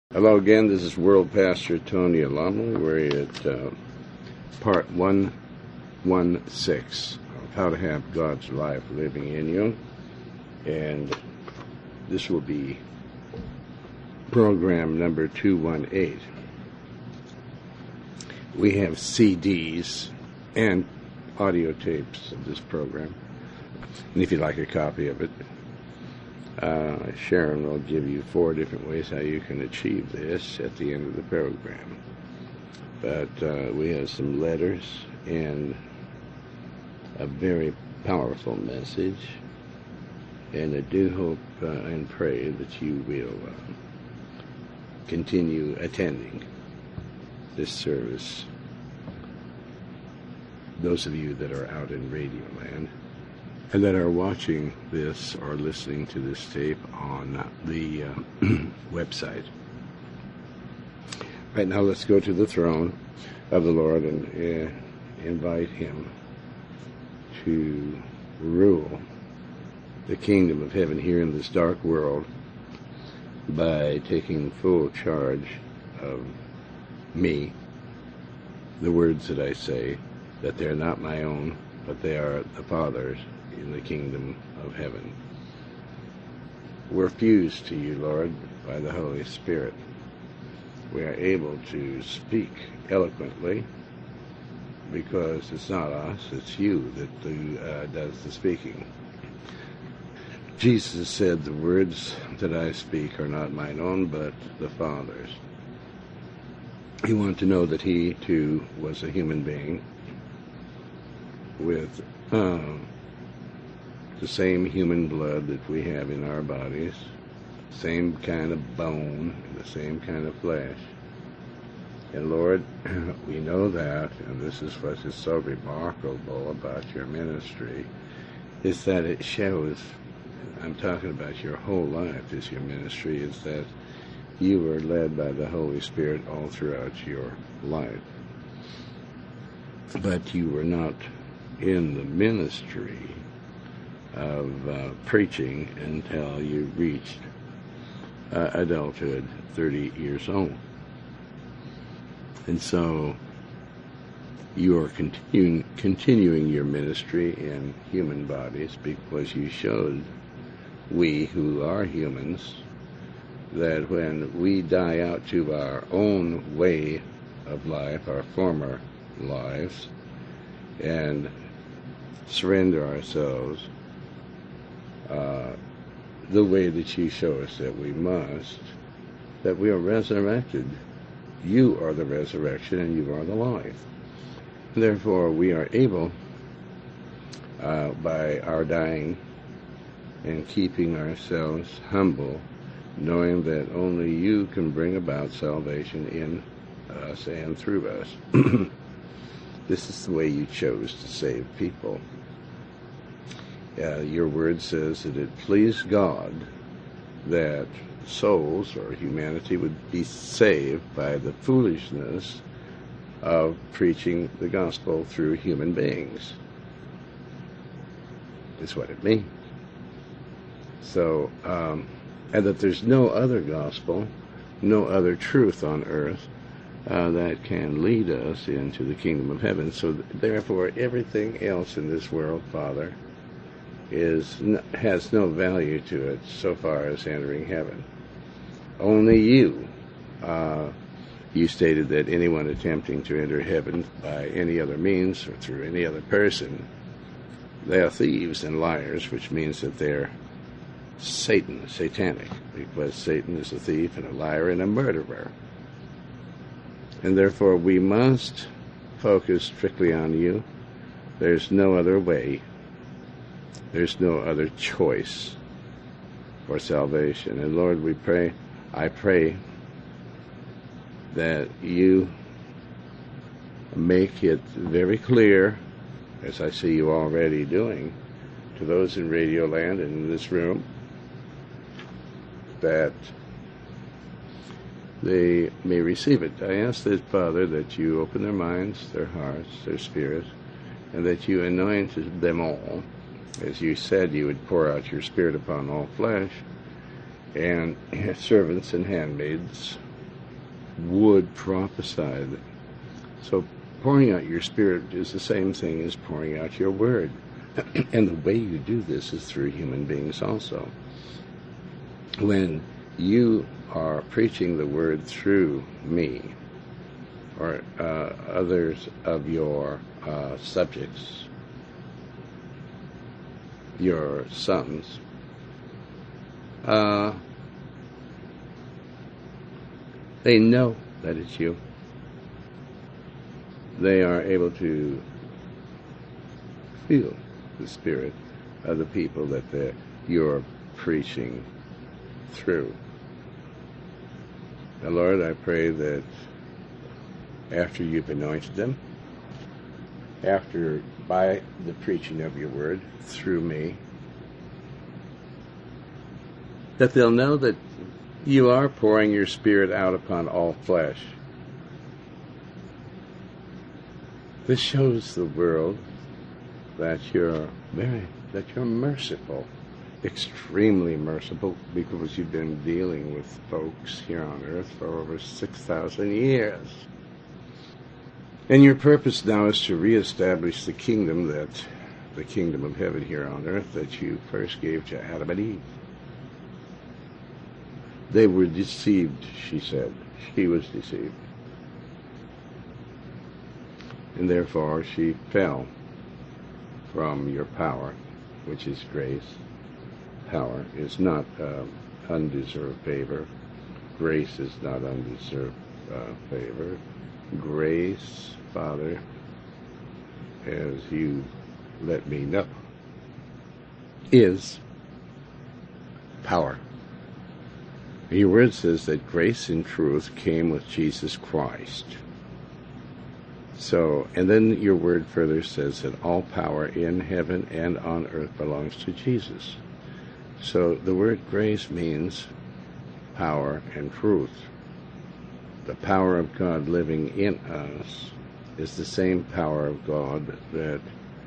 Hello again, this is World Pastor Tony Alamo. We're at part 116 of How to Have God's Life Living in You. And this will be program number 218. We have CDs and audio tapes of this program. And if you'd like a copy of it, Sharon will give you 4 different ways how you can achieve this at the end of the program. But we have some letters and a very powerful message, and I do hope and pray that you will continue attending this service. Those of you that are out in Radio Land and that are watching this or listening to this tape on the website. Right now, let's go to the throne of the Lord and invite Him to rule the kingdom of heaven here in this dark world by taking full charge of me, the words that I say, that they're not my own, but they are the Father's in the kingdom of heaven. We're fused to you, Lord, by the Holy Spirit. We are able to speak eloquently because it's not us, it's you that does the speaking. Jesus said, the words that I speak are not mine own, but the Father's. You want to know that He, too, was a human being with the same human blood that we have in our bodies, same kind of bone, and the same kind of flesh. And Lord, we know that, and this is what is so remarkable about your ministry, is that it shows, I'm talking about your whole life is your ministry, is that you were led by the Holy Spirit all throughout your life. But you were not in the ministry of preaching until you reached adulthood, 30 years old. And so you are continuing your ministry in human bodies because you showed we who are humans that when we die out to our own way of life, our former lives, and surrender ourselves the way that you show us that we must, that we are resurrected. You are the resurrection and you are the life. Therefore, we are able, by our dying and keeping ourselves humble, knowing that only you can bring about salvation in us and through us. This is the way you chose to save people. Your word says that it pleased God that souls or humanity would be saved by the foolishness of preaching the gospel through human beings. That's what it means. So, and that there's no other gospel, no other truth on earth that can lead us into the kingdom of heaven. So therefore, everything else in this world, Father, has no value to it so far as entering heaven. Only you. You stated that anyone attempting to enter heaven by any other means or through any other person, they are thieves and liars, which means that they're satanic, because Satan is a thief and a liar and a murderer. And therefore we must focus strictly on you. There's no other way. There's no other choice for salvation. And Lord, I pray that you make it very clear, as I see you already doing, to those in Radio Land and in this room, that they may receive it. I ask that, Father, that you open their minds, their hearts, their spirits, and that you anoint them all. As you said, you would pour out your Spirit upon all flesh, and servants and handmaids would prophesy. So pouring out your Spirit is the same thing as pouring out your word. And the way you do this is through human beings also. When you are preaching the word through me or others of your subjects, your sons, they know that it's you. They are able to feel the spirit of the people that you're preaching through. Now, Lord, I pray that after you've anointed them, by the preaching of your word through me, that they'll know that you are pouring your Spirit out upon all flesh. This shows the world that you're merciful, extremely merciful, because you've been dealing with folks here on earth for over 6,000 years. And your purpose now is to reestablish the kingdom of heaven here on earth that you first gave to Adam and Eve. They were deceived, she said. She was deceived. And therefore she fell from your power, which is grace. Power is not undeserved favor. Grace is not undeserved favor. Grace, Father, as you let me know, is power. Your word says that grace and truth came with Jesus Christ. So, and then your word further says that all power in heaven and on earth belongs to Jesus. So the word grace means power and truth. The power of God living in us is the same power of God that,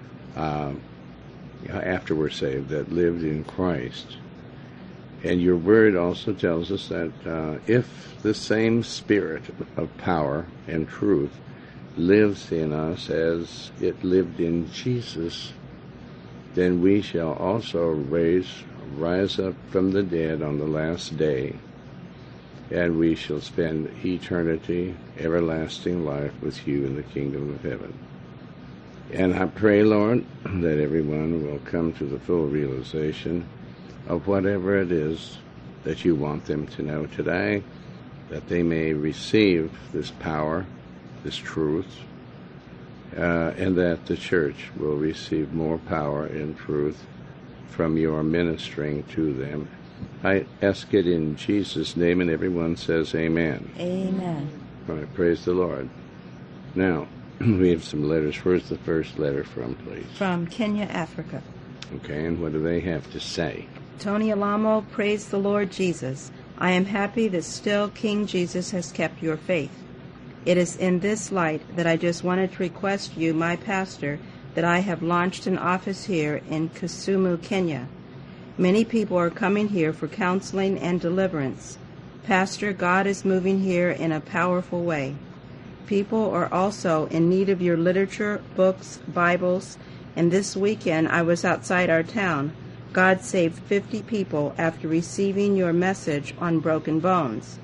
after we're saved, that lived in Christ. And your word also tells us that if the same Spirit of power and truth lives in us as it lived in Jesus, then we shall also rise up from the dead on the last day, and we shall spend eternity, everlasting life with you in the kingdom of heaven. And I pray, Lord, that everyone will come to the full realization of whatever it is that you want them to know today, that they may receive this power, this truth, and that the church will receive more power and truth from your ministering to them. I ask it in Jesus' name, and everyone says amen. Amen. All right, praise the Lord. Now, we have some letters. Where's the first letter from, please? From Kenya, Africa. Okay, and what do they have to say? Tony Alamo, praise the Lord Jesus. I am happy that still King Jesus has kept your faith. It is in this light that I just wanted to request you, my pastor, that I have launched an office here in Kisumu, Kenya. Many people are coming here for counseling and deliverance. Pastor, God is moving here in a powerful way. People are also in need of your literature, books, Bibles, and this weekend I was outside our town. God saved 50 people after receiving your message on broken bones.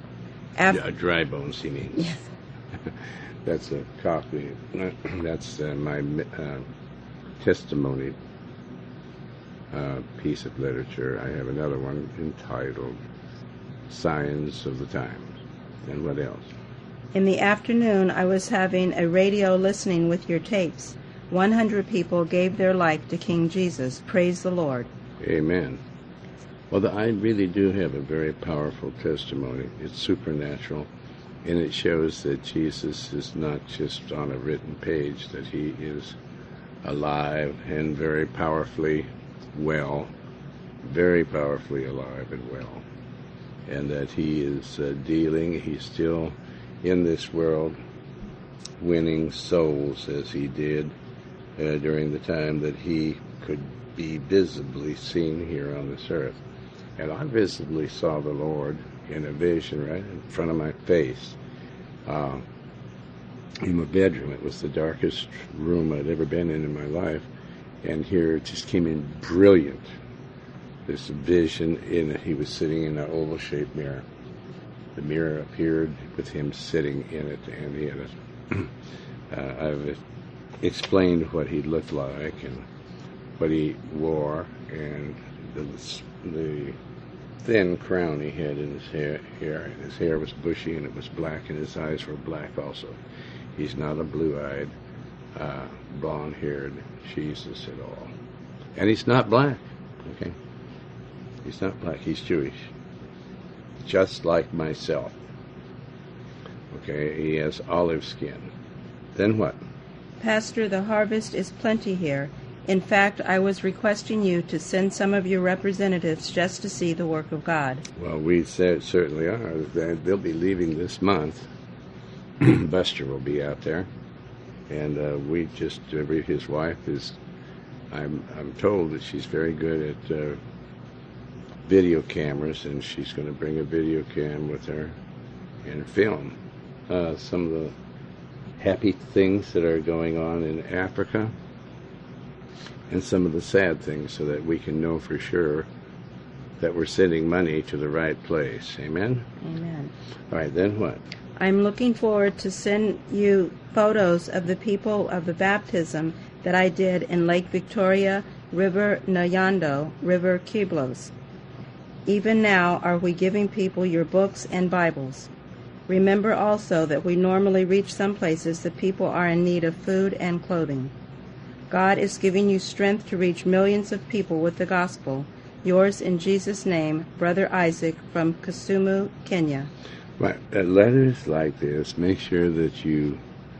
Dry bones, he means. Yes. That's a copy. That's my testimony piece of literature. I have another one entitled Signs of the Times. And what else? In the afternoon, I was having a radio listening with your tapes. 100 people gave their life to King Jesus. Praise the Lord. Amen. Well, I really do have a very powerful testimony. It's supernatural, and it shows that Jesus is not just on a written page, that he is alive and very powerfully well, very powerfully alive and well, and that he is he's still in this world winning souls as he did during the time that he could be visibly seen here on this earth. And I visibly saw the Lord in a vision right in front of my face. In my bedroom, it was the darkest room I'd ever been in my life, and here it just came in brilliant. This vision he was sitting in an oval-shaped mirror. The mirror appeared with him sitting in it, and he had I've explained what he looked like and what he wore, and the thin crown he had in his hair. His hair was bushy and it was black, and his eyes were black also. He's not a blue-eyed, blonde-haired Jesus at all. And he's not black, okay? He's not black. He's Jewish, just like myself. Okay, he has olive skin. Then what? Pastor, the harvest is plenty here. In fact, I was requesting you to send some of your representatives just to see the work of God. Well, we certainly are. They'll be leaving this month. Buster will be out there, and his wife is. I'm told that she's very good at video cameras, and she's going to bring a video cam with her and film some of the happy things that are going on in Africa and some of the sad things, so that we can know for sure that we're sending money to the right place. Amen? Amen. All right, then what? I'm looking forward to send you photos of the people of the baptism that I did in Lake Victoria, River Nyando, River Kiblos. Even now are we giving people your books and Bibles. Remember also that we normally reach some places that people are in need of food and clothing. God is giving you strength to reach millions of people with the gospel. Yours in Jesus' name, Brother Isaac from Kisumu, Kenya. Right. Letters like this, make sure that you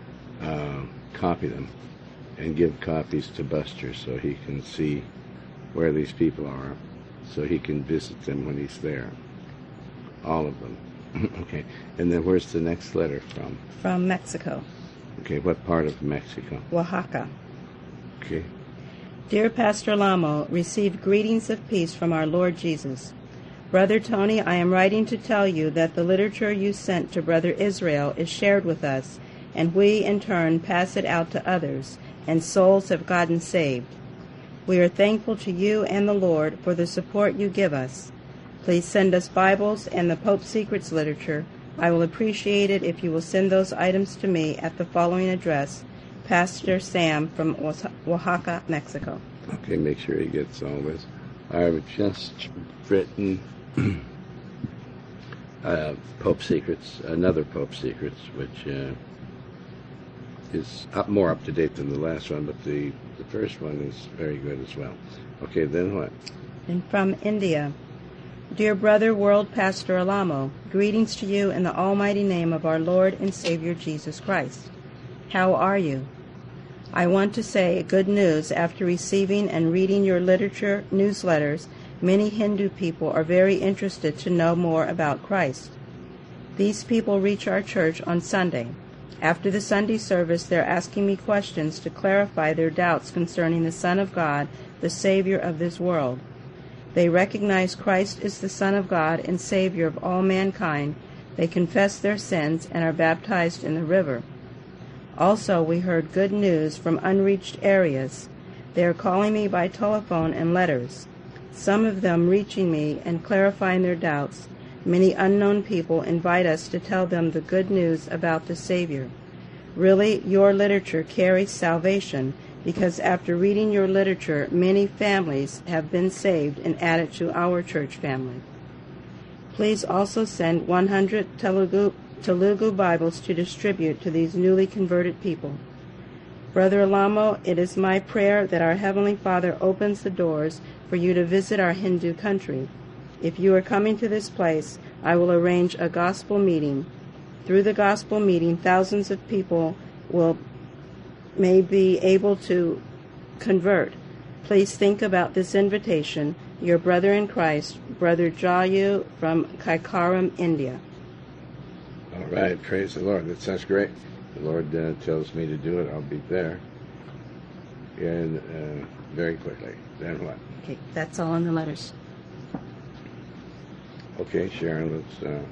copy them and give copies to Buster so he can see where these people are, so he can visit them when he's there. All of them. Okay. And then where's the next letter from? From Mexico. Okay. What part of Mexico? Oaxaca. Okay. Dear Pastor Lamo, receive greetings of peace from our Lord Jesus. Brother Tony, I am writing to tell you that the literature you sent to Brother Israel is shared with us, and we, in turn, pass it out to others, and souls have gotten saved. We are thankful to you and the Lord for the support you give us. Please send us Bibles and the Pope Secrets literature. I will appreciate it if you will send those items to me at the following address: Pastor Sam from Oaxaca, Mexico. Okay, make sure he gets all this. I've just written Pope Secrets, another Pope Secrets, which is more up to date than the last one, but the first one is very good as well. Okay, then what? And from India. Dear Brother World Pastor Alamo, greetings to you in the almighty name of our Lord and Savior Jesus Christ. How are you? I want to say good news. After receiving and reading your literature newsletters, many Hindu people are very interested to know more about Christ. These people reach our church on Sunday. After the Sunday service, they're asking me questions to clarify their doubts concerning the Son of God, the Savior of this world. They recognize Christ is the Son of God and Savior of all mankind. They confess their sins and are baptized in the river. Also, we heard good news from unreached areas. They are calling me by telephone and letters, some of them reaching me and clarifying their doubts. Many unknown people invite us to tell them the good news about the Savior. Really, your literature carries salvation, because after reading your literature, many families have been saved and added to our church family. Please also send 100 Telugu Bibles to distribute to these newly converted people. Brother Alamo, it is my prayer that our Heavenly Father opens the doors for you to visit our Hindu country. If you are coming to this place, I will arrange a gospel meeting. Through the gospel meeting, thousands of people may be able to convert. Please think about this invitation. Your brother in Christ, Brother Jayu from Kaikaram, India. All right, praise the Lord. That sounds great. The Lord tells me to do it. I'll be there. And very quickly. Then what? Okay, that's all in the letters. Okay, Sharon, let's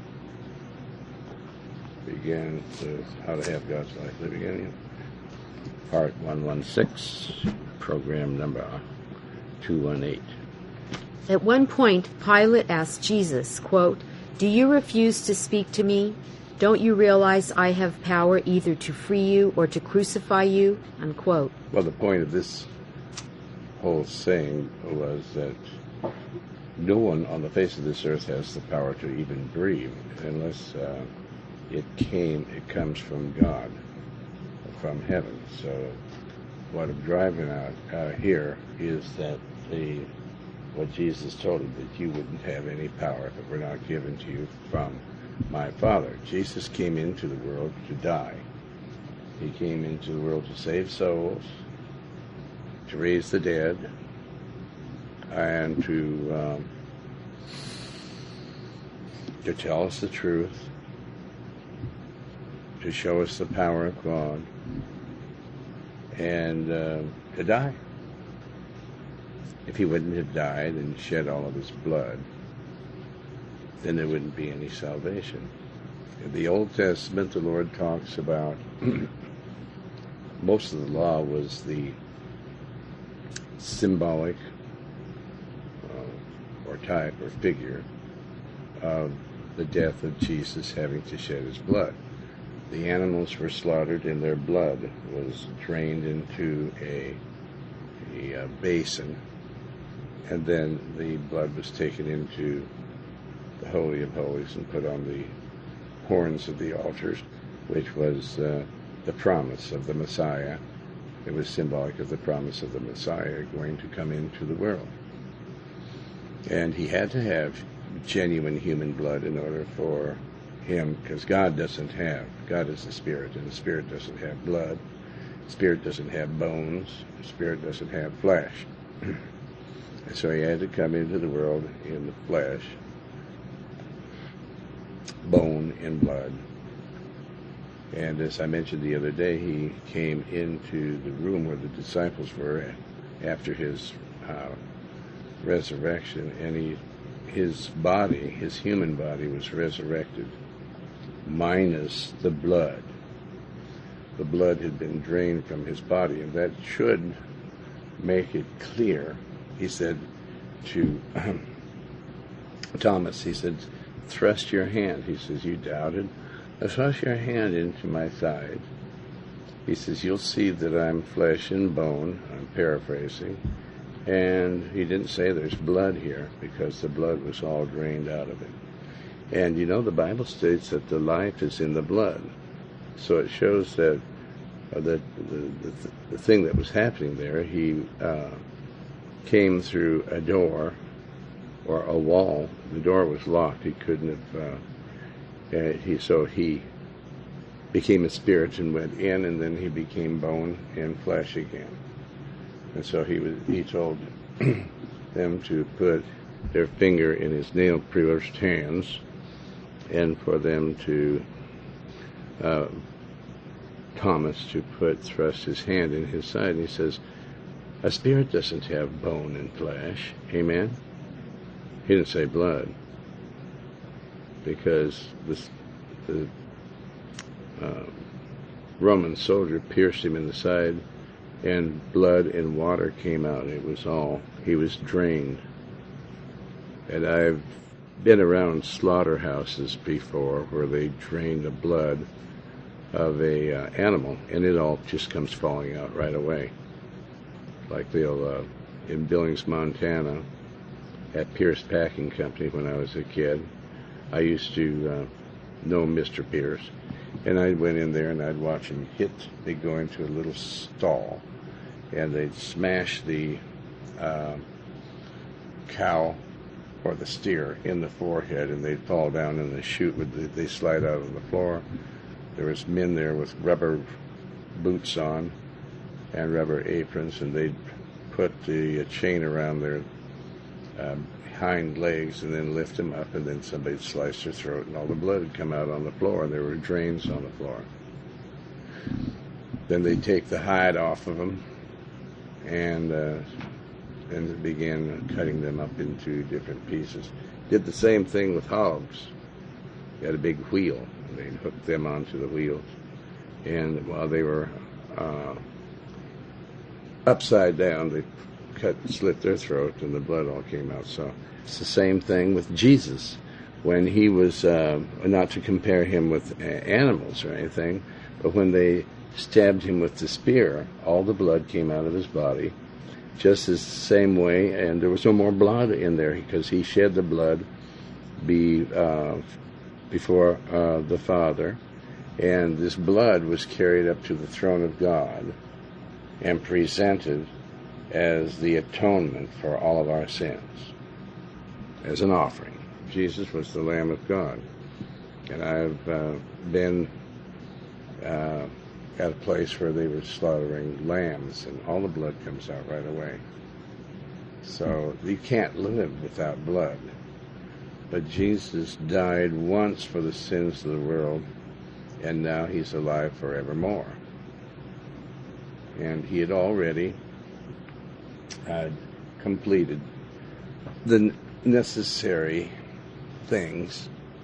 begin with How to Have God's Life Living in You. Part 116, program number 218. At one point, Pilate asked Jesus, quote, "Do you refuse to speak to me? Don't you realize I have power either to free you or to crucify you?" Unquote. Well, the point of this whole saying was that no one on the face of this earth has the power to even breathe unless it comes from God, from heaven. So what I'm driving out here is that what Jesus told him, that you wouldn't have any power if it were not given to you from my Father. Jesus came into the world to die. He came into the world to save souls, to raise the dead, and to tell us the truth, to show us the power of God, and to die. If he wouldn't have died and shed all of his blood, then there wouldn't be any salvation. In the Old Testament, the Lord talks about most of the law was the symbolic or type or figure of the death of Jesus having to shed his blood. The animals were slaughtered and their blood was drained into a basin, and then the blood was taken into the Holy of Holies and put on the horns of the altars, which was the promise of the Messiah. It was symbolic of the promise of the Messiah going to come into the world. And he had to have genuine human blood in order for him, because God is the Spirit, and the Spirit doesn't have blood. The Spirit doesn't have bones. The Spirit doesn't have flesh. And so he had to come into the world in the flesh, bone and blood. And as I mentioned the other day, he came into the room where the disciples were after his resurrection, and his human body was resurrected, minus the blood. The blood had been drained from his body, and that should make it clear. He said to Thomas, he said, "Thrust your hand." He says, "You doubted? Thrust your hand into my side." He says, "You'll see that I'm flesh and bone." I'm paraphrasing. And he didn't say there's blood here, because the blood was all drained out of it. And the Bible states that the life is in the blood. So it shows that the thing that was happening there, he came through a door or a wall. The door was locked. He couldn't have. So he became a spirit and went in, and then he became bone and flesh again. And so he told them to put their finger in his nail-pierced hands, and for them to Thomas to thrust his hand in his side. And he says, a spirit doesn't have bone and flesh. Amen? He didn't say blood, because the Roman soldier pierced him in the side, and blood and water came out. He was drained. And I've been around slaughterhouses before where they drain the blood of a animal, and it all just comes falling out right away. Like they'll, in Billings, Montana, at Pierce Packing Company when I was a kid, I used to know Mr. Pierce, and I went in there and I'd watch him they'd go into a little stall, and they'd smash the cow or the steer in the forehead, and they'd fall down in the chute. They slide out on the floor. There was men there with rubber boots on and rubber aprons, and they'd put the chain around their hind legs and then lift them up, and then somebody'd slice their throat, and all the blood would come out on the floor, and there were drains on the floor. Then they'd take the hide off of them and began cutting them up into different pieces. Did the same thing with hogs. You had a big wheel, and they'd hook them onto the wheels. And while they were upside down, they slit their throat, and the blood all came out. So it's the same thing with Jesus. When he was, not to compare him with animals or anything, but when they stabbed him with the spear, all the blood came out of his body, just as the same way, and there was no more blood in there because he shed the blood before the Father, and this blood was carried up to the throne of God and presented as the atonement for all of our sins, as an offering. Jesus was the Lamb of God. And I've been at a place where they were slaughtering lambs, and all the blood comes out right away. So you can't live without blood. But Jesus died once for the sins of the world, and now he's alive forevermore. And he had already completed the necessary things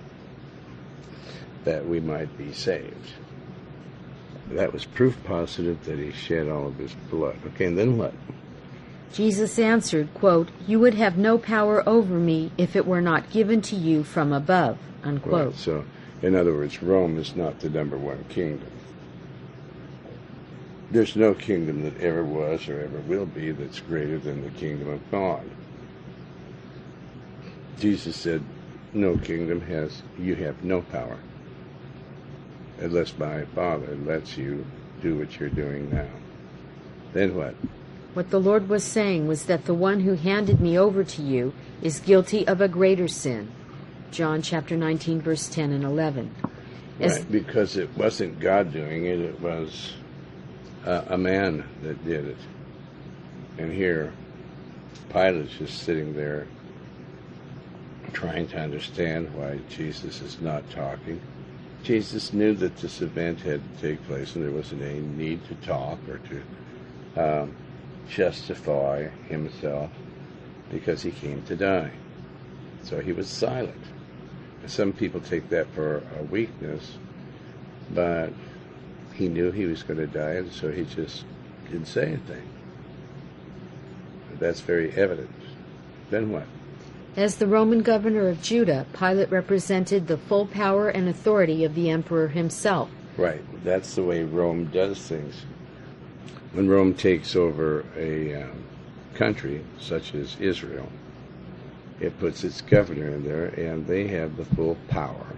that we might be saved. That was proof positive that he shed all of his blood. Okay, and then what? Jesus answered, quote, "You would have no power over me if it were not given to you from above," unquote. Right, so, in other words, Rome is not the number one kingdom. There's no kingdom that ever was or ever will be that's greater than the kingdom of God. Jesus said, no kingdom you have no power, unless my Father lets you do what you're doing now. Then what? What the Lord was saying was that the one who handed me over to you is guilty of a greater sin. John chapter 19, verse 10 and 11. Right, because it wasn't God doing it, it was a man that did it. And here, Pilate's just sitting there trying to understand why Jesus is not talking. Jesus knew that this event had to take place, and there wasn't any need to talk or to justify himself, because he came to die. So he was silent. Some people take that for a weakness, but he knew he was going to die, and so he just didn't say anything. That's very evident. Then what? As the Roman governor of Judah, Pilate represented the full power and authority of the emperor himself. Right. That's the way Rome does things. When Rome takes over a country, such as Israel, it puts its governor in there, and they have the full power.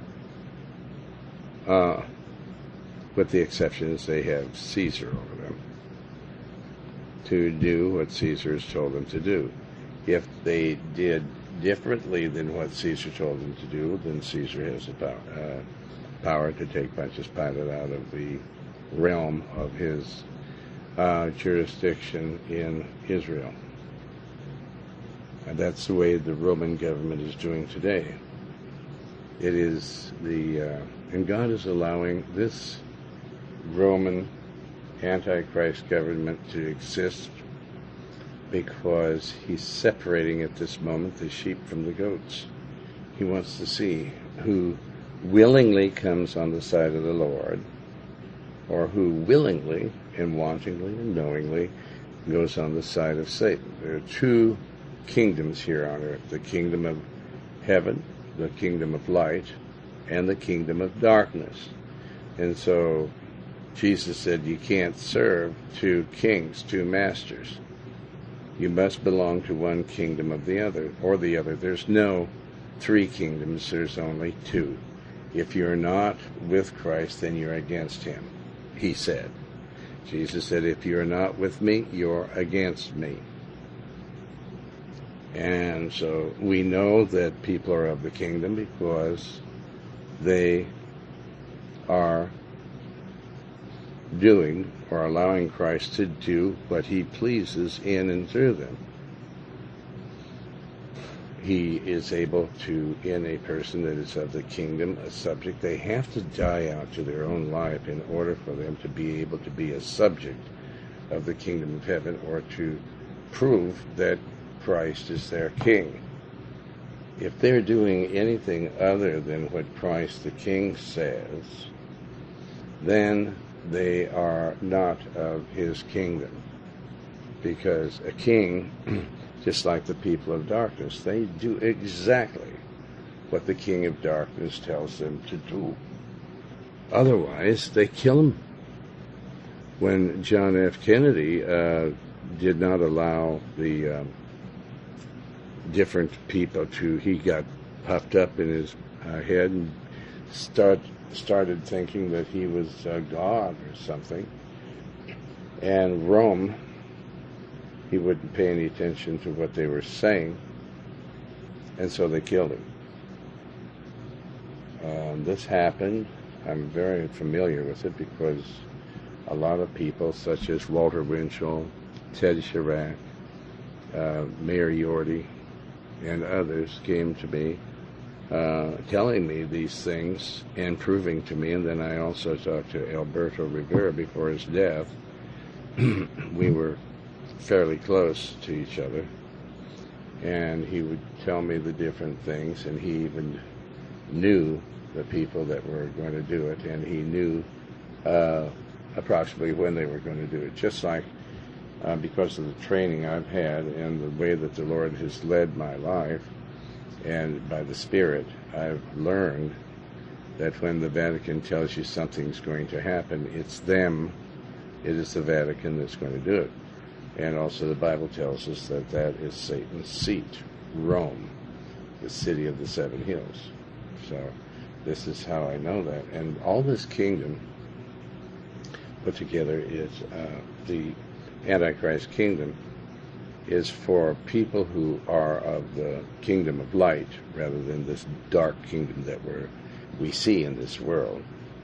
With the exception is they have Caesar over them to do what Caesar has told them to do. If they did differently than what Caesar told them to do, then Caesar has the power to take Pontius Pilate out of the realm of his jurisdiction in Israel. And that's the way the Roman government is doing today. It is and God is allowing this Roman Antichrist government to exist because he's separating at this moment the sheep from the goats. He wants to see who willingly comes on the side of the Lord, or who willingly and wantingly and knowingly goes on the side of Satan. There are two kingdoms here on earth: the kingdom of heaven, the kingdom of light, and the kingdom of darkness. And so Jesus said you can't serve two kings, two masters. You must belong to one kingdom of the other, or the other. There's no three kingdoms, there's only two. If you're not with Christ, then you're against him, he said. Jesus said, if you're not with me, you're against me. And so we know that people are of the kingdom because they are doing or allowing Christ to do what he pleases in and through them. He is able to, in a person that is of the kingdom, a subject, they have to die out to their own life in order for them to be able to be a subject of the kingdom of heaven, or to prove that Christ is their king. if they're doing anything other than what Christ the King says, then they are not of his kingdom. Because a king, just like the people of darkness, they do exactly what the king of darkness tells them to do. Otherwise, they kill him. When John F. Kennedy did not allow the different people he got puffed up in his head and started thinking that he was God or something. And Rome, he wouldn't pay any attention to what they were saying, and so they killed him. This happened. I'm very familiar with it because a lot of people, such as Walter Winchell, Ted Chirac, Mayor Yorty, and others, came to me telling me these things and proving to me. And then I also talked to Alberto Rivera before his death. We were fairly close to each other, and he would tell me the different things, and he even knew the people that were going to do it, and he knew approximately when they were going to do it. Just like because of the training I've had and the way that the Lord has led my life, and by the Spirit, I've learned that when the Vatican tells you something's going to happen, it's them, it is the Vatican that's going to do it. And also the Bible tells us that that is Satan's seat, Rome, the city of the seven hills. So this is how I know that. And all this kingdom put together is the Antichrist kingdom is for people who are of the kingdom of light rather than this dark kingdom that we see in this world.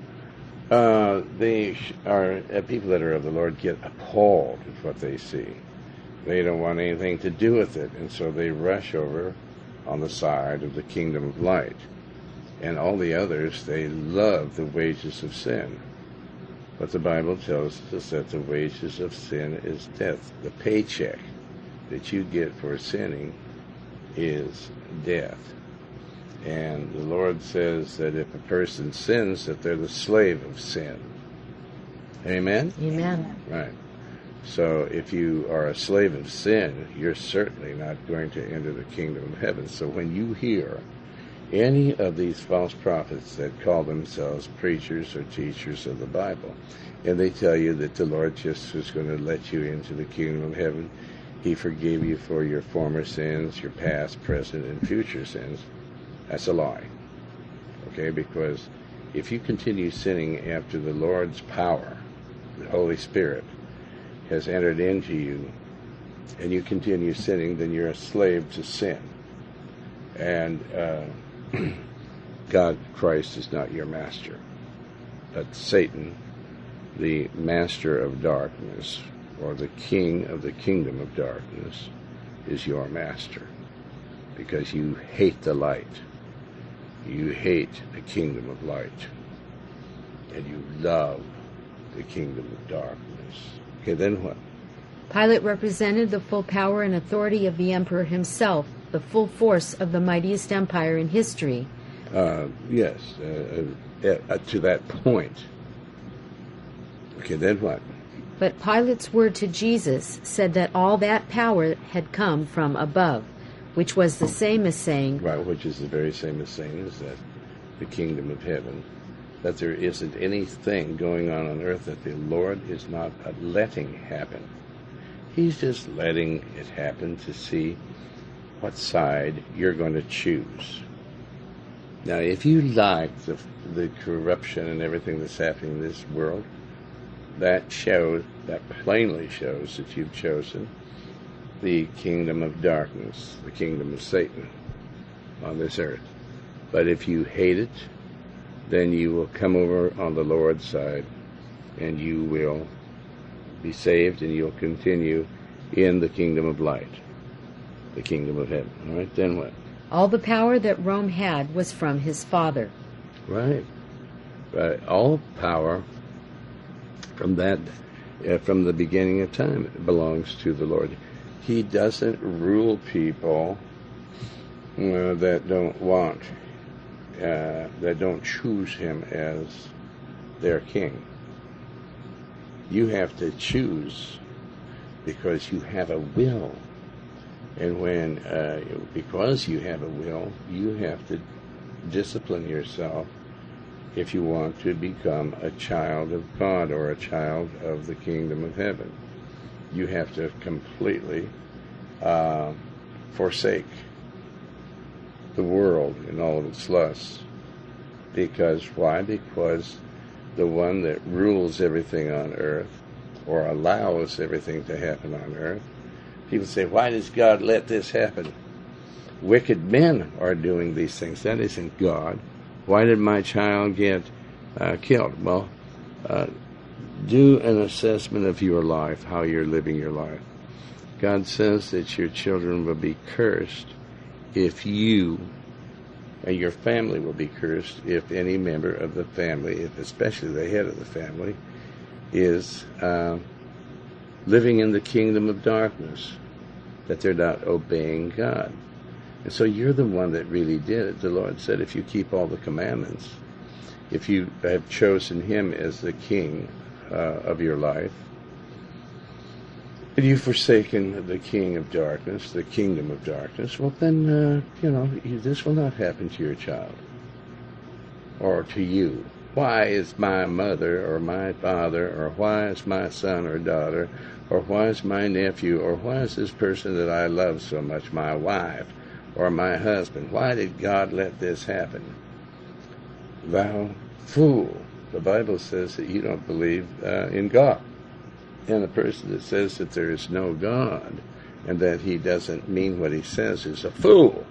They are people that are of the Lord get appalled at what they see. They don't want anything to do with it, and so they rush over on the side of the kingdom of light. And all the others, they love the wages of sin. But the Bible tells us that the wages of sin is death. The paycheck that you get for sinning is death. And the Lord says that if a person sins, that they're the slave of sin. Amen? Amen. Right. So if you are a slave of sin, you're certainly not going to enter the kingdom of heaven. So when you hear any of these false prophets that call themselves preachers or teachers of the Bible, and they tell you that the Lord just was going to let you into the kingdom of heaven, He forgave you for your former sins, your past, present, and future sins, that's a lie. Okay? Because if you continue sinning after the Lord's power, the Holy Spirit, has entered into you, and you continue sinning, then you're a slave to sin. And God, Christ, is not your master. But Satan, the master of darkness, or the king of the kingdom of darkness, is your master. Because you hate the light. You hate the kingdom of light. And you love the kingdom of darkness. Okay, then what? Pilate represented the full power and authority of the emperor himself, the full force of the mightiest empire in history. Yes, to that point. Okay, then what? But Pilate's word to Jesus said that all that power had come from above, which was the same as saying... Right, which is the very same as saying is that the kingdom of heaven, that there isn't anything going on earth that the Lord is not letting happen. He's just letting it happen to see what side you're going to choose. Now, if you like the corruption and everything that's happening in this world, that plainly shows that you've chosen the kingdom of darkness, the kingdom of Satan on this earth. But if you hate it, then you will come over on the Lord's side, and you will be saved, and you'll continue in the kingdom of light, the kingdom of heaven. All right, then what? All the power that Rome had was from his father. Right. All power from the beginning of time belongs to the Lord. He doesn't rule people that don't want, that don't choose him as their king. You have to choose because you have a will. And because you have a will, you have to discipline yourself if you want to become a child of God or a child of the kingdom of heaven. You have to completely forsake the world and all of its lusts. Because why? Because the one that rules everything on earth, or allows everything to happen on earth, people say, why does God let this happen? Wicked men are doing these things. That isn't God. Why did my child get killed? Well, do an assessment of your life, how you're living your life. God says that your children will be cursed if you, and your family will be cursed if any member of the family, if especially the head of the family, is living in the kingdom of darkness, that they're not obeying God. And so you're the one that really did it. The Lord said, if you keep all the commandments, if you have chosen him as the king of your life, and you've forsaken the king of darkness, the kingdom of darkness, well then, this will not happen to your child or to you. Why is my mother or my father, or why is my son or daughter, or why is my nephew, or why is this person that I love so much, my wife, or my husband, why did God let this happen? Thou fool. The Bible says that you don't believe in God. And the person that says that there is no God and that he doesn't mean what he says is a fool.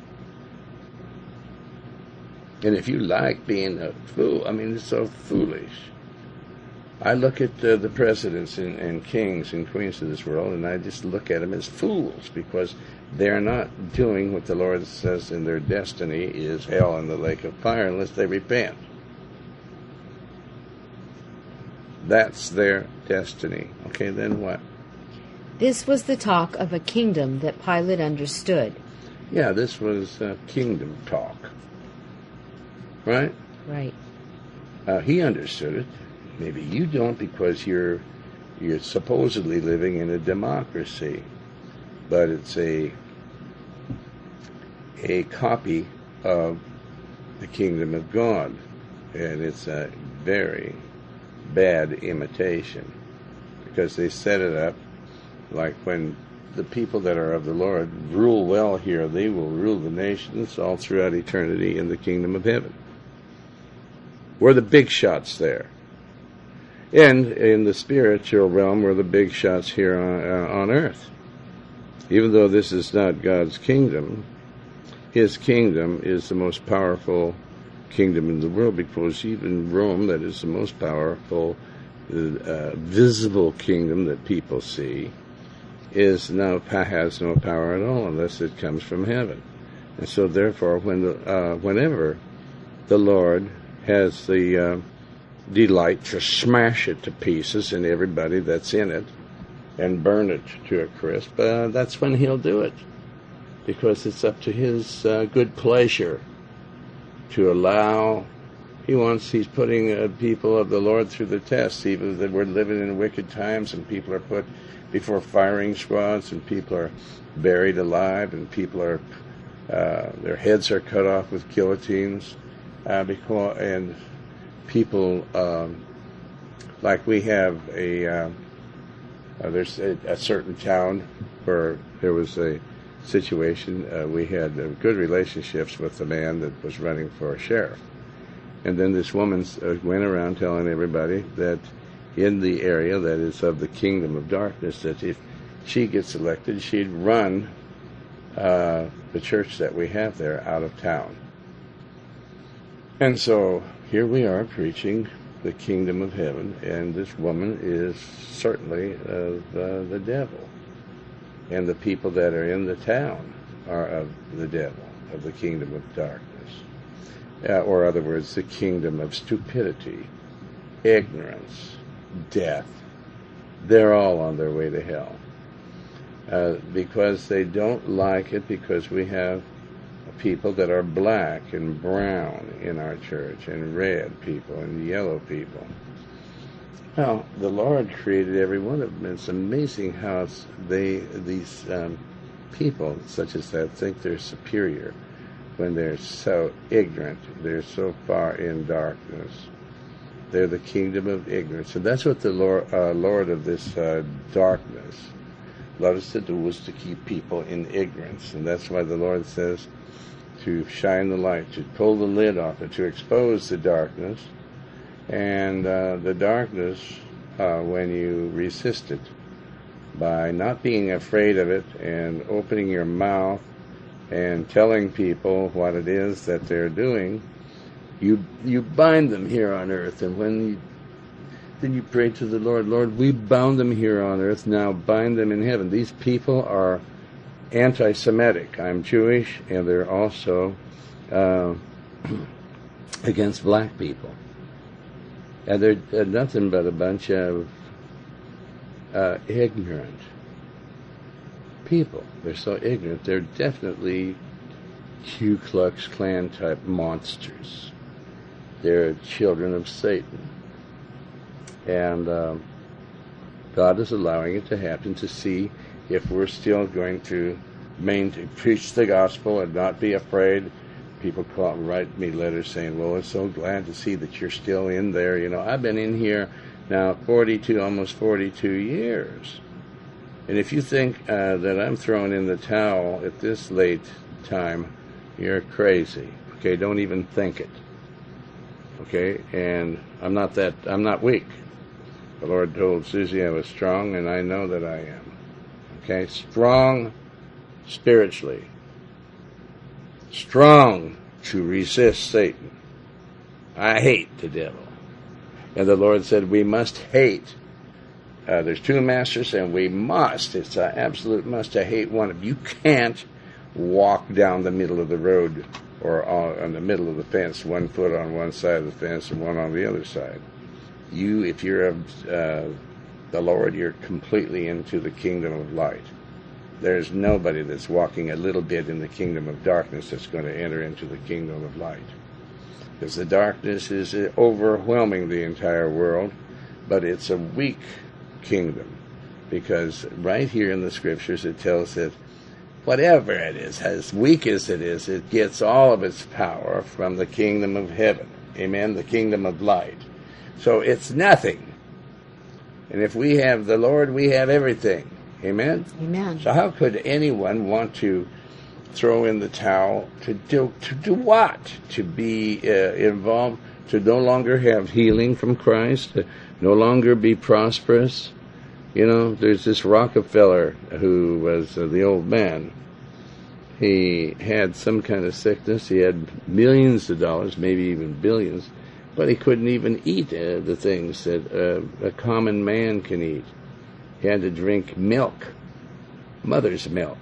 And if you like being a fool, it's so foolish. I look at the presidents and kings and queens of this world, and I just look at them as fools because they're not doing what the Lord says in their destiny is hell and the lake of fire unless they repent. That's their destiny. Okay, then what? This was the talk of a kingdom that Pilate understood. Yeah, this was kingdom talk. Right? Right. He understood it. Maybe you don't because you're supposedly living in a democracy, but it's a copy of the kingdom of God, and it's a very bad imitation because they set it up like when the people that are of the Lord rule well here, they will rule the nations all throughout eternity in the kingdom of heaven. We're the big shots there. And in the spiritual realm, we're the big shots here on earth. Even though this is not God's kingdom, his kingdom is the most powerful kingdom in the world, because even Rome, that is the most powerful visible kingdom that people see, has no power at all unless it comes from heaven. And so therefore, whenever the Lord has the delight to smash it to pieces and everybody that's in it and burn it to a crisp, that's when he'll do it, because it's up to his good pleasure to allow. He's putting people of the Lord through the test. Even that we're living in wicked times, and people are put before firing squads, and people are buried alive, and people are their heads are cut off with guillotines, and people like we have there's a certain town where there was a situation. We had good relationships with the man that was running for sheriff. And then this woman went around telling everybody that in the area that is of the kingdom of darkness, that if she gets elected, she'd run the church that we have there out of town. And so here we are preaching the kingdom of heaven, and this woman is certainly of the devil. And the people that are in the town are of the devil, of the kingdom of darkness. Or, in other words, the kingdom of stupidity, ignorance, death. They're all on their way to hell. Because they don't like it, because we have people that are black and brown in our church, and red people and yellow people. Well, the Lord created every one of them. It's amazing how these people such as that think they're superior when they're so ignorant. They're so far in darkness. They're the kingdom of ignorance. And that's what the Lord of this darkness led us to do, was to keep people in ignorance. And that's why the Lord says to shine the light, to pull the lid off it, to expose the darkness. And the darkness, when you resist it, by not being afraid of it and opening your mouth and telling people what it is that they're doing, you bind them here on earth. And then you pray to the Lord, Lord, we bound them here on earth, now bind them in heaven. These people are anti-Semitic. I'm Jewish, and they're also against black people. And they're nothing but a bunch of ignorant people. They're so ignorant. They're definitely Ku Klux Klan type monsters. They're children of Satan. And God is allowing it to happen to see if we're still going to preach the gospel and not be afraid. People write me letters saying, well, I'm so glad to see that you're still in there. You know, I've been in here now almost 42 years. And if you think that I'm throwing in the towel at this late time, you're crazy. Okay, don't even think it. Okay, and I'm not weak. The Lord told Susie I was strong, and I know that I am. Okay, strong spiritually. Strong to resist Satan. I hate the devil. And the Lord said we must hate. There's two masters, and we must. It's an absolute must to hate one of them. You can't walk down the middle of the road or on the middle of the fence, 1 foot on one side of the fence and one on the other side. If you're of the Lord, you're completely into the kingdom of light. There's nobody that's walking a little bit in the kingdom of darkness that's going to enter into the kingdom of light. Because the darkness is overwhelming the entire world, but it's a weak kingdom. Because right here in the scriptures it tells that whatever it is, as weak as it is, it gets all of its power from the kingdom of heaven. Amen? The kingdom of light. So it's nothing. And if we have the Lord, we have everything. Amen? Amen. So how could anyone want to throw in the towel to do what? To be involved, to no longer have healing from Christ, to no longer be prosperous? You know, there's this Rockefeller who was the old man. He had some kind of sickness. He had millions of dollars, maybe even billions, but he couldn't even eat the things that a common man can eat. He had to drink milk, mother's milk.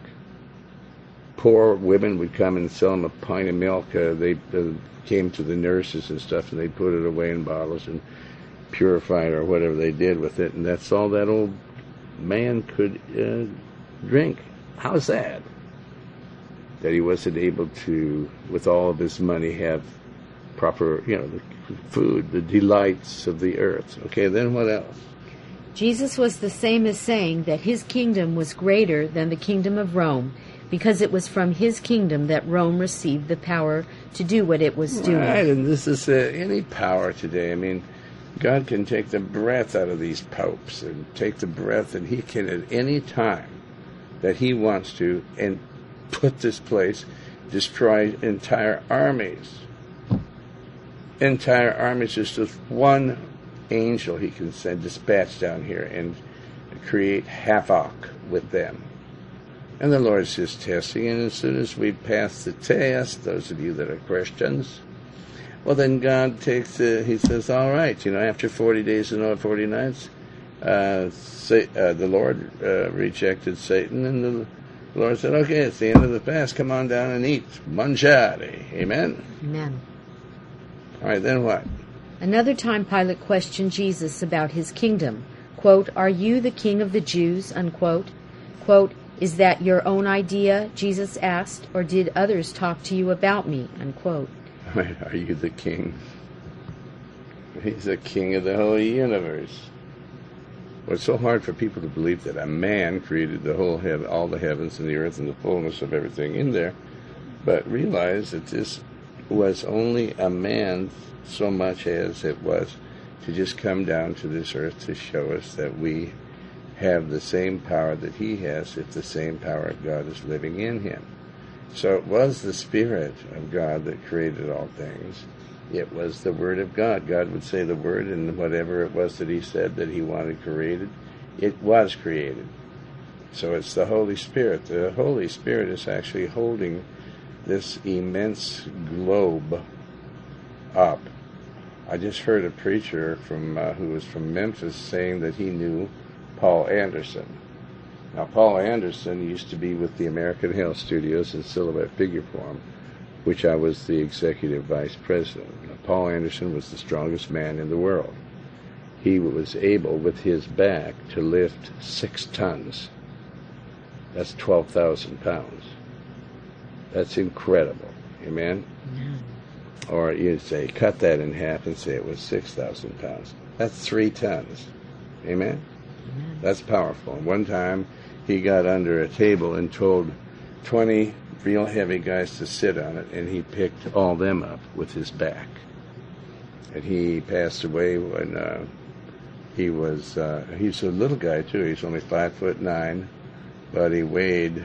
Poor women would come and sell him a pint of milk. They came to the nurses and stuff, and they put it away in bottles and purify it or whatever they did with it, and that's all that old man could drink. How sad that he wasn't able to, with all of his money, have proper, the food, the delights of the earth. Okay, then what else? Jesus was the same as saying that his kingdom was greater than the kingdom of Rome, because it was from his kingdom that Rome received the power to do what it was doing. Right, and this is any power today. I mean, God can take the breath out of these popes and take the breath, and he can at any time that he wants to, and put this place, destroy entire armies. Entire armies, just one angel he can dispatch down here and create havoc with them. And the Lord's just testing, and as soon as we pass the test, those of you that are Christians, well, then God takes he says, all right, after 40 days and 40 nights, the Lord rejected Satan, and the Lord said, okay, it's the end of the fast, come on down and eat. Mangiare. Amen? Amen. All right, then what? Another time Pilate questioned Jesus about his kingdom. Quote, "Are you the king of the Jews?" Unquote. Quote, Is that your own idea? Jesus asked, or did others talk to you about me? Unquote. Are you the king? He's the king of the whole universe. Well, it's so hard for people to believe that a man created the whole all the heavens and the earth and the fullness of everything in there, but realize that this was only a man so much as it was to just come down to this earth to show us that we have the same power that he has if the same power of God is living in him. So it was the Spirit of God that created all things. It was the Word of God. God would say the Word, and whatever it was that he said that he wanted created, it was created. So it's the Holy Spirit. The Holy Spirit is actually holding this immense globe up. I just heard a preacher who was from Memphis saying that he knew Paul Anderson. Now, Paul Anderson used to be with the American Health Studios in Silhouette Figure Form, which I was the executive vice president. Now, Paul Anderson was the strongest man in the world. He was able, with his back, to lift 6 tons. That's 12,000 pounds. That's incredible. Amen? Amen. Or you'd say, cut that in half and say it was 6,000 pounds. That's 3 tons. Amen? Amen. That's powerful. One time, he got under a table and told 20 real heavy guys to sit on it, and he picked all them up with his back. And he passed away when he's a little guy too. He's only 5'9", but he weighed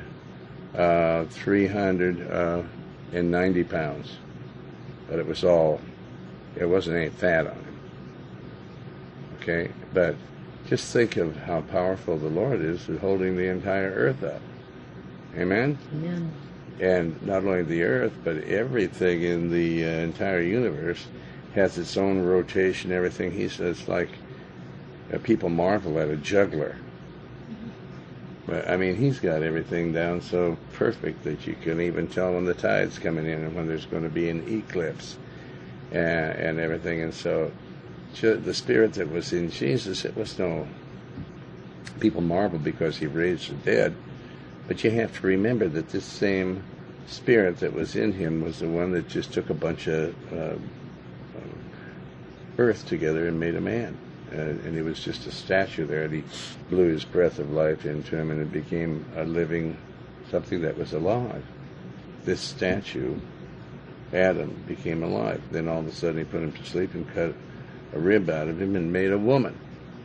390 pounds. But it wasn't any fat on him. Okay, but just think of how powerful the Lord is in holding the entire earth up. Amen? Amen. And not only the earth, but everything in the entire universe has its own rotation, everything. He says, like, people marvel at a juggler. But, I mean, he's got everything down so perfect that you can even tell when the tide's coming in and when there's going to be an eclipse and everything. And so the Spirit that was in Jesus, it was no... People marvel because he raised the dead. But you have to remember that this same Spirit that was in him was the one that just took a bunch of earth together and made a man. And he was just a statue there, and he blew his breath of life into him, and it became a living, something that was alive. This statue, Adam, became alive. Then all of a sudden he put him to sleep and cut a rib out of him and made a woman.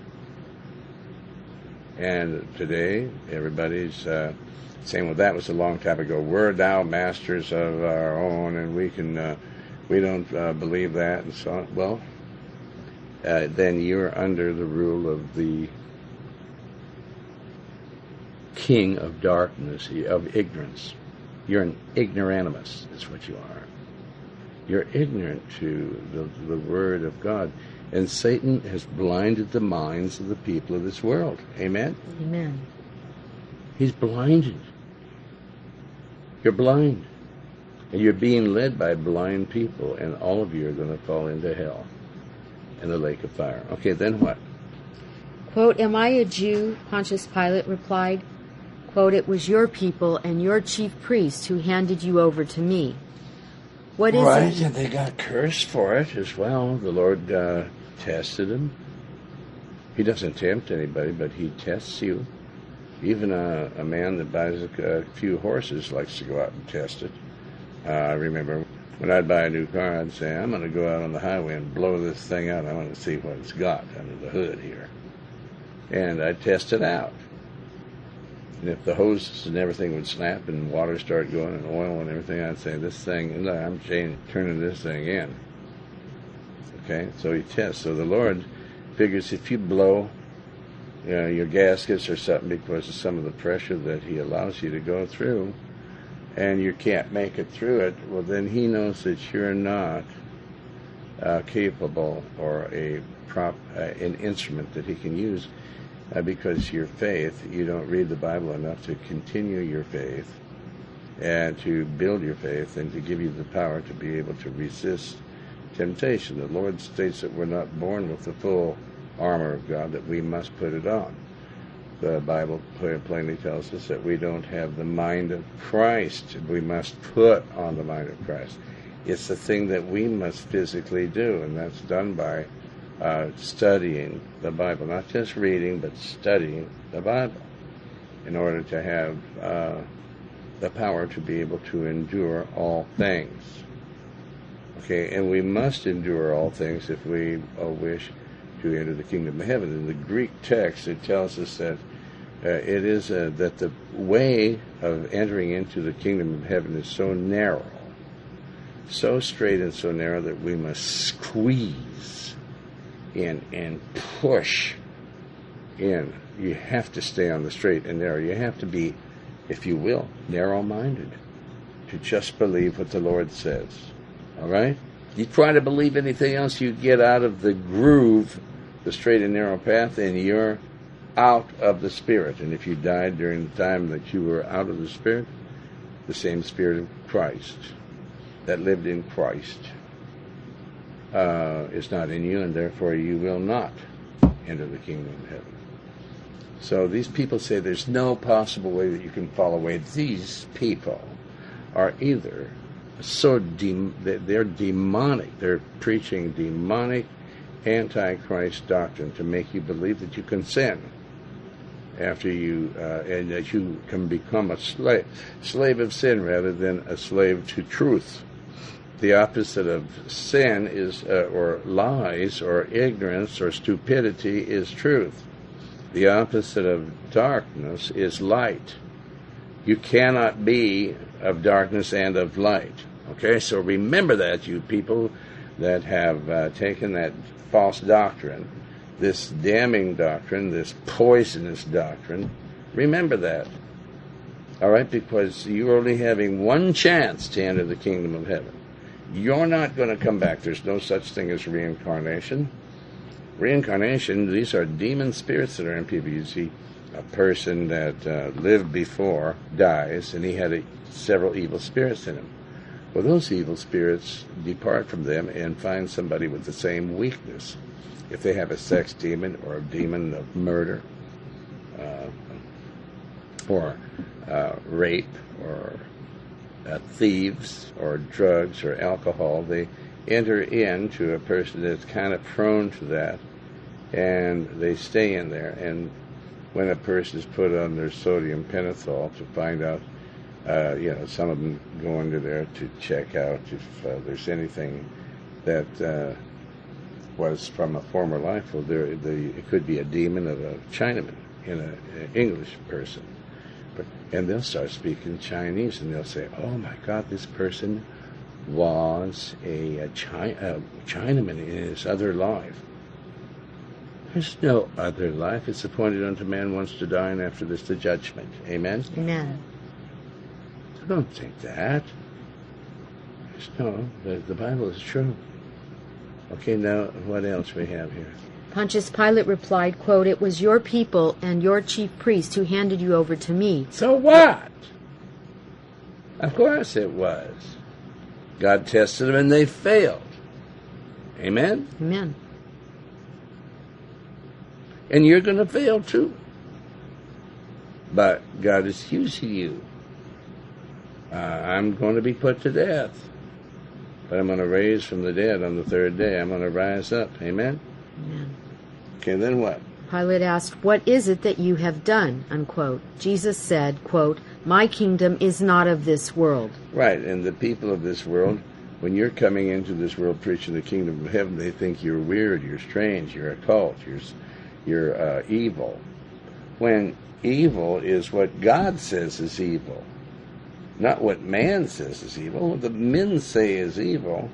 And today, everybody's saying, well, that was a long time ago. We're now masters of our own, and we don't believe that, and so on. Well, then you're under the rule of the king of darkness, of ignorance. You're an ignoramus, is what you are. You're ignorant to the Word of God. And Satan has blinded the minds of the people of this world. Amen? Amen. He's blinded. You're blind. And you're being led by blind people, and all of you are going to fall into hell in the lake of fire. Okay, then what? Quote, am I a Jew? Pontius Pilate replied. Quote, it was your people and your chief priests who handed you over to me. What is right, it? And they got cursed for it as well. The Lord tested them. He doesn't tempt anybody, but he tests you. Even a man that buys a few horses likes to go out and test it. I remember when I'd buy a new car, I'd say, I'm going to go out on the highway and blow this thing out. I want to see what it's got under the hood here. And I'd test it out. And if the hoses and everything would snap and water start going and oil and everything, I'd say, this thing, I'm turning this thing in. Okay, so he tests. So the Lord figures if you blow your gaskets or something because of some of the pressure that he allows you to go through, and you can't make it through it, well, then he knows that you're not capable or an instrument that he can use. Because your faith, you don't read the Bible enough to continue your faith and to build your faith and to give you the power to be able to resist temptation. The Lord states that we're not born with the full armor of God, that we must put it on. The Bible plainly tells us that we don't have the mind of Christ. We must put on the mind of Christ. It's a thing that we must physically do, and that's done by studying the Bible. Not just reading, but studying the Bible in order to have the power to be able to endure all things. Okay, and we must endure all things if we wish to enter the kingdom of heaven. In the Greek text, it tells us that it is that the way of entering into the kingdom of heaven is so narrow, so straight and so narrow that we must squeeze in and push in. You have to stay on the straight and narrow. You have to be, if you will, narrow-minded to just believe what the Lord says. All right? You try to believe anything else, you get out of the groove, the straight and narrow path, and you're out of the Spirit. And if you died during the time that you were out of the Spirit, the same Spirit of Christ that lived in Christ is not in you, and therefore you will not enter the kingdom of heaven. So these people say there's no possible way that you can fall away. These people are either they're demonic. They're preaching demonic antichrist doctrine to make you believe that you can sin after you and that you can become a slave of sin rather than a slave to truth. The opposite of sin is or lies or ignorance or stupidity is truth. The opposite of darkness is light. You cannot be of darkness and of light. Okay, so remember that, you people that have taken that false doctrine, this damning doctrine, this poisonous doctrine. Remember that. All right, because you're only having one chance to enter the kingdom of heaven. You're not going to come back. There's no such thing as reincarnation. Reincarnation, these are demon spirits that are in people. You see a person that lived before dies, and he had several evil spirits in him. Well, those evil spirits depart from them and find somebody with the same weakness. If they have a sex demon or a demon of murder or rape or thieves or drugs or alcohol, they enter into a person that's kind of prone to that, and they stay in there. And when a person is put on their sodium pentothal to find out, some of them go into there to check out if there's anything that was from a former life. Well, it could be a demon of a Chinaman in an English person. And they'll start speaking Chinese, and they'll say, oh my God, this person was a Chinaman in his other life. There's no other life. It's appointed unto man once to die, and after this the judgment. Amen? Amen. So don't think that. No, the Bible is true. Okay, now what else we have here? Pontius Pilate replied, quote, "It was your people and your chief priest who handed you over to me." So what? Of course it was. God tested them and they failed. Amen? Amen. And you're going to fail too. But God is using you. I'm going to be put to death. But I'm going to raise from the dead on the third day. I'm going to rise up. Amen? Amen. Okay, then what? Pilate asked, "What is it that you have done?" unquote. Jesus said, quote, "My kingdom is not of this world." Right, and the people of this world, when you're coming into this world preaching the kingdom of heaven, they think you're weird, you're strange, you're occult, you're evil. When evil is what God says is evil, not what man says is evil. What the men say is evil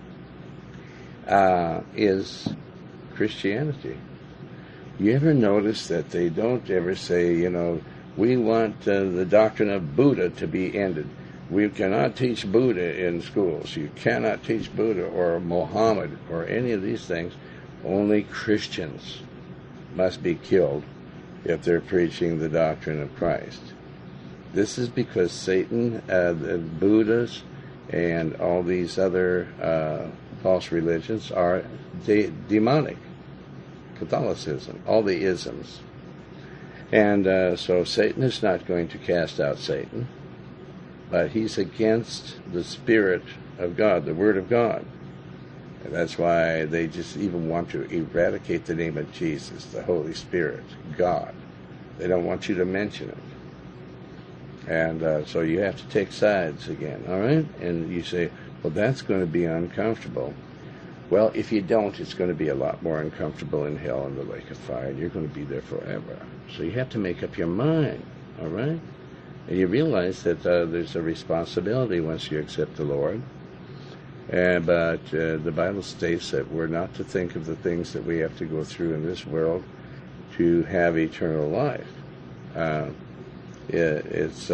is Christianity. You ever notice that they don't ever say, we want the doctrine of Buddha to be ended. We cannot teach Buddha in schools. You cannot teach Buddha or Muhammad or any of these things. Only Christians must be killed if they're preaching the doctrine of Christ. This is because Satan, the Buddhas, and all these other false religions are demonic. Catholicism, all the isms. And so Satan is not going to cast out Satan, but he's against the Spirit of God, the Word of God. And that's why they just even want to eradicate the name of Jesus, the Holy Spirit, God. They don't want you to mention it. And so you have to take sides again, all right? And you say, well, that's going to be uncomfortable. Well, if you don't, it's going to be a lot more uncomfortable in hell and the lake of fire, and you're going to be there forever. So you have to make up your mind, all right? And you realize that there's a responsibility once you accept the Lord. But the Bible states that we're not to think of the things that we have to go through in this world to have eternal life. It's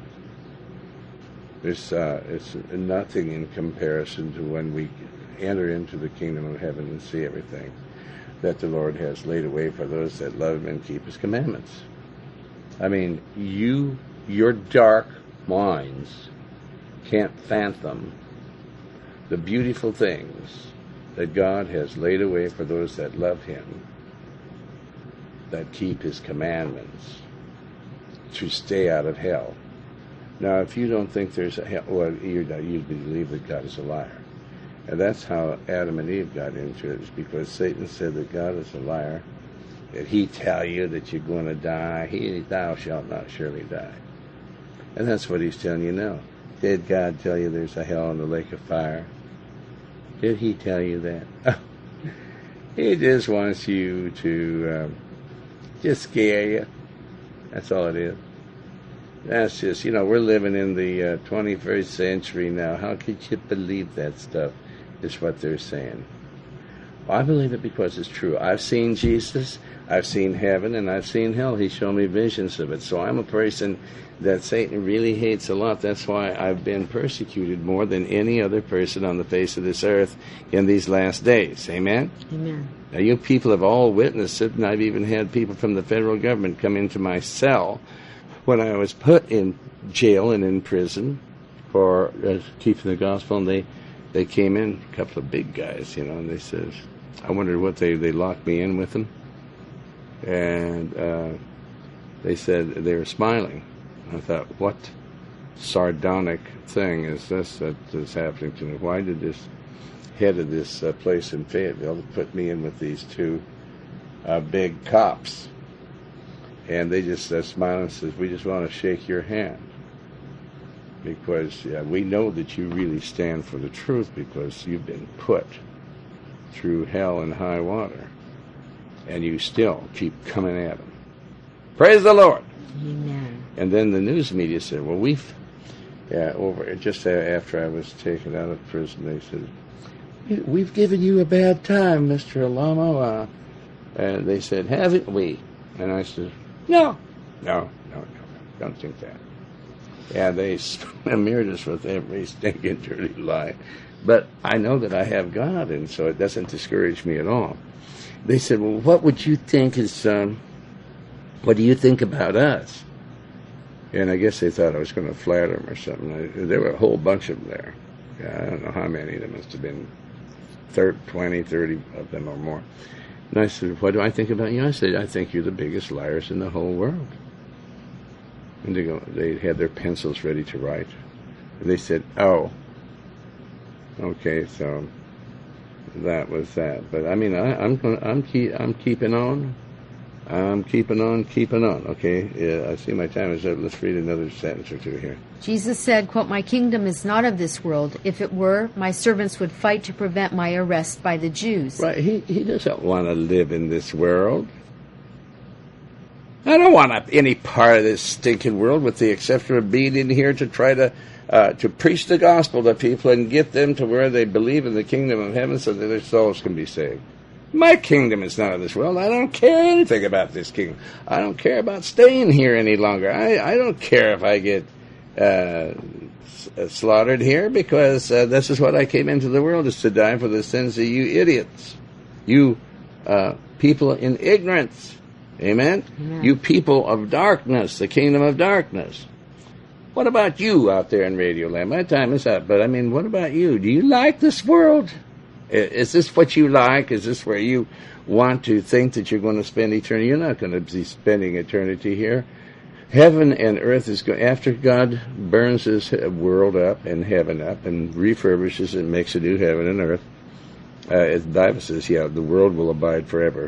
nothing in comparison to when we enter into the kingdom of heaven and see everything that the Lord has laid away for those that love Him and keep His commandments. I mean, your dark minds can't fathom the beautiful things that God has laid away for those that love Him, that keep His commandments, to stay out of hell. Now, if you don't think there's a hell, well, you believe that God is a liar. And that's how Adam and Eve got into it, is because Satan said that God is a liar, that He tell you that you're going to die, thou shalt not surely die. And that's what He's telling you now. Did God tell you there's a hell and the lake of fire? Did He tell you that? He just wants you to just scare you. That's all it is. That's just, we're living in the 21st century now. How could you believe that stuff, is what they're saying. Well, I believe it because it's true. I've seen Jesus, I've seen heaven, and I've seen hell. He showed me visions of it. So I'm a person that Satan really hates a lot. That's why I've been persecuted more than any other person on the face of this earth in these last days. Amen? Amen. Now, you people have all witnessed it, and I've even had people from the federal government come into my cell when I was put in jail and in prison for keeping the gospel, and they came in, a couple of big guys, and they said, I wondered what they locked me in with them, and they said they were smiling. I thought, what sardonic thing is this that is happening to me? Why did this head of this place in Fayetteville put me in with these two big cops? And they just smiled and says, we just want to shake your hand, because we know that you really stand for the truth, because you've been put through hell and high water, and you still keep coming at them. Praise the Lord. Amen. And then the news media said, well, just after I was taken out of prison, they said, we've given you a bad time, Mr. Alamo. And they said, haven't we? And I said, no, don't think that. And they smeared us with every stinking dirty lie. But I know that I have God, and so it doesn't discourage me at all. They said, well, what would you think is, what do you think about us? And I guess they thought I was going to flatter them or something. There were a whole bunch of them there. I don't know how many. There must have been 20, 30 of them or more. And I said, what do I think about you? I said, I think you're the biggest liars in the whole world. And they had their pencils ready to write. And they said, oh, okay, so that was that. But I mean, I'm keeping on. I'm keeping on. Okay, yeah, I see my time is up. Let's read another sentence or two here. Jesus said, quote, my kingdom is not of this world. If it were, my servants would fight to prevent my arrest by the Jews. Right, he doesn't want to live in this world. I don't want any part of this stinking world, with the exception of being in here to try to preach the gospel to people and get them to where they believe in the kingdom of heaven so that their souls can be saved. My kingdom is not of this world. I don't care anything about this kingdom. I don't care about staying here any longer. I don't care if I get slaughtered here, because this is what I came into the world, is to die for the sins of you idiots. You people in ignorance. Amen? Amen? You people of darkness, the kingdom of darkness. What about you out there in Radio Land? My time is up, but I mean, what about you? Do you like this world? Is this what you like? Is this where you want to think that you're going to spend eternity? You're not going to be spending eternity here. Heaven and earth is going, after God burns this world up and heaven up and refurbishes and makes a new heaven and earth, as the Bible says, yeah, the world will abide forever.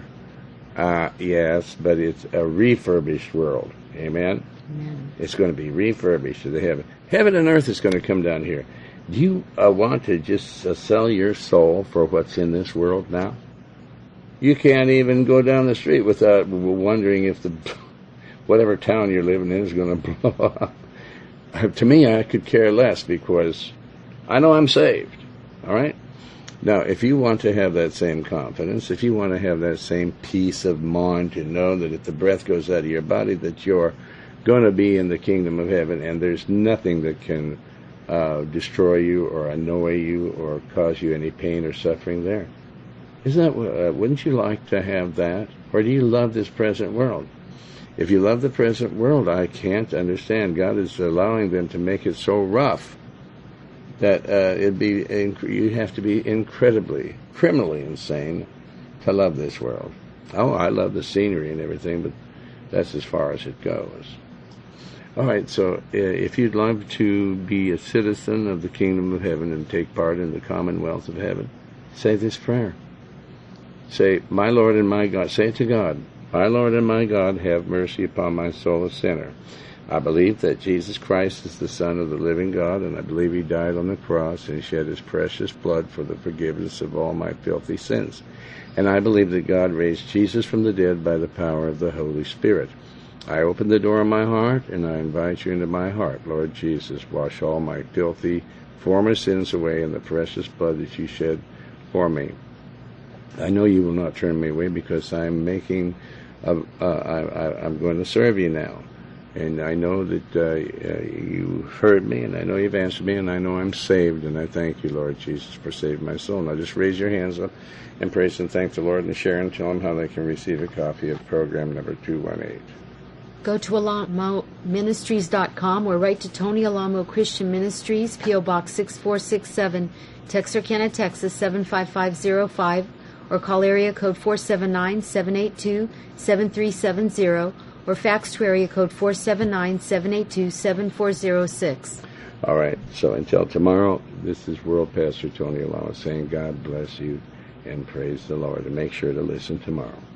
Yes, but it's a refurbished world. Amen? Amen. It's going to be refurbished to the heaven. Heaven and earth is going to come down here. Do you want to just sell your soul for what's in this world now? You can't even go down the street without wondering if the whatever town you're living in is going to blow up. To me, I could care less because I know I'm saved. All right? Now, if you want to have that same confidence, if you want to have that same peace of mind to know that if the breath goes out of your body that you're going to be in the kingdom of heaven and there's nothing that can destroy you or annoy you or cause you any pain or suffering there. Isn't that, wouldn't you like to have that? Or do you love this present world? If you love the present world, I can't understand. God is allowing them to make it so rough that you have to be incredibly, criminally insane to love this world. Oh, I love the scenery and everything, but that's as far as it goes. All right, so if you'd like to be a citizen of the kingdom of heaven and take part in the commonwealth of heaven, say this prayer. Say, my Lord and my God, say it to God, my Lord and my God, have mercy upon my soul, a sinner. I believe that Jesus Christ is the Son of the living God, and I believe he died on the cross and shed his precious blood for the forgiveness of all my filthy sins. And I believe that God raised Jesus from the dead by the power of the Holy Spirit. I open the door of my heart, and I invite you into my heart. Lord Jesus, wash all my filthy former sins away in the precious blood that you shed for me. I know you will not turn me away because I'm going to serve you now. And I know that you've heard me, and I know you've answered me, and I know I'm saved, and I thank you, Lord Jesus, for saving my soul. Now just raise your hands up and praise and thank the Lord, and share and tell them how they can receive a copy of program number 218. Go to alamoministries.com or write to Tony Alamo Christian Ministries, P.O. Box 6467, Texarkana, Texas 75505, or call area code 479-782-7370, or fax to area code 479-782-7406. All right, so until tomorrow, this is World Pastor Tony Alamo saying God bless you and praise the Lord, and make sure to listen tomorrow.